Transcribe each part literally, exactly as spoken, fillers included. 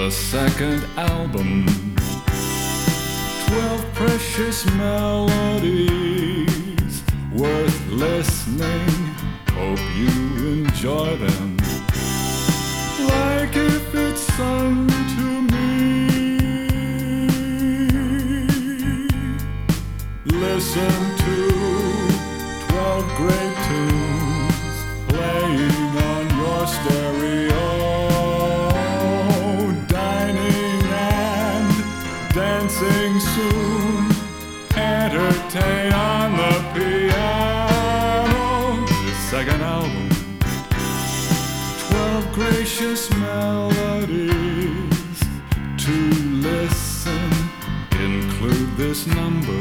the second album. Twelve precious melodies worth listening. Hope you enjoy them like if it's sung to me. Listen to twelve great tunes playing on your stereo, dining and dancing soon. Entertain on the piano. The second album. Twelve gracious melodies to listen. Include this number,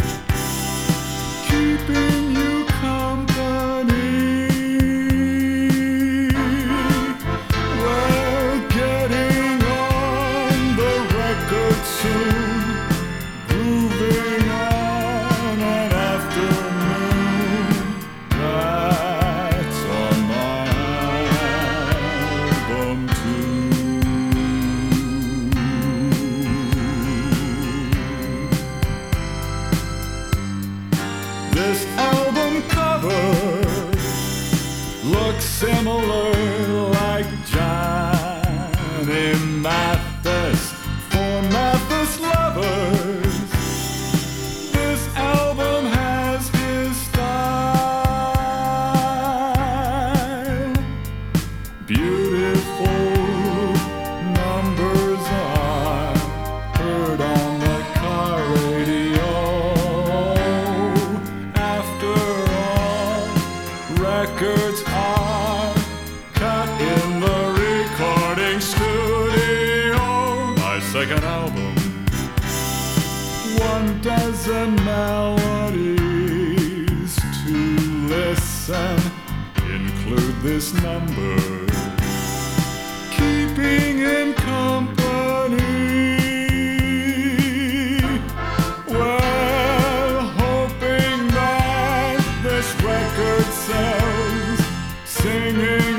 keeping you company. Well, getting on the record soon, grooving on an afternoon. That's on my album too. This album cover looks similar, like Johnny Mathis for Mathis lovers. This album has his style. Beautiful numbers are heard on the car radio. After all, records are cut in the recording studio. My second album. One dozen melodies to listen. Include this number, keeping in company. Well, hoping that this record sells, singing